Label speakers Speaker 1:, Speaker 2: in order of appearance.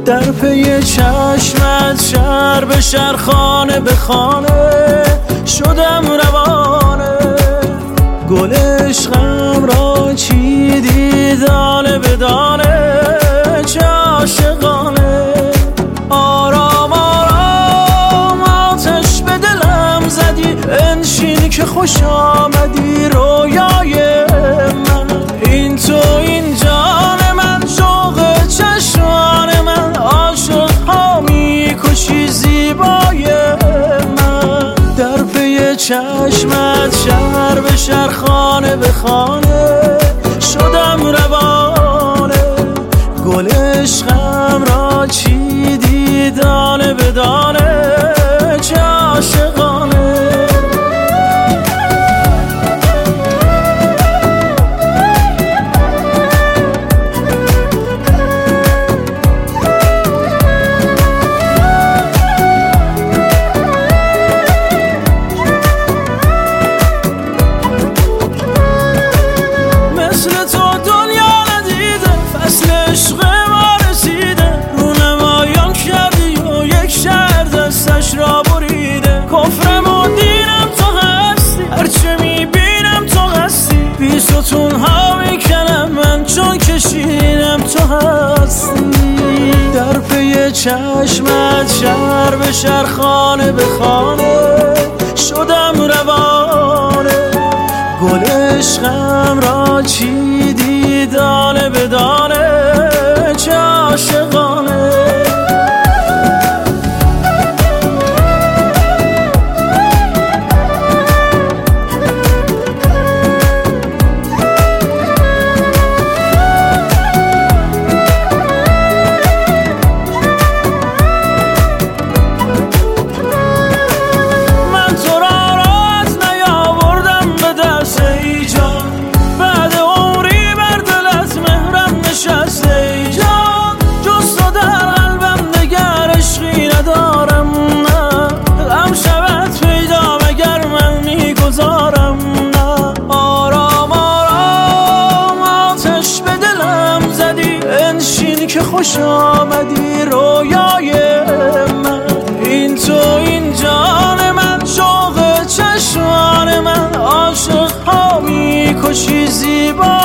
Speaker 1: در پی چشمت شهر به شهر خانه به خانه شدم روانه. گل عشقم را چیدی دانه به دانه، چه عاشقانه. آرام آرام آتش به دلم زدی، انشین که خوش آمدی رویای من. این تو این جان من، شوق چشمان من، عاشق ها میکشی زیبای من. در پی چشمت شهر به شهر خانه به خانه شدم روانه. گل عشقم را چیدی دانه به دانه، چه عاشقانه. ستون ها میکنم من چون کشیدم تو هستی. در پی چشمت شهر به شهر خانه به خانه شدم روانه. گل عشقم را چیدی دانه به دانه، چه عاشقانه. که خوش آمدی رویای من. این تو این جان من، شوق چشمان من، عاشق ها میکشی زیبا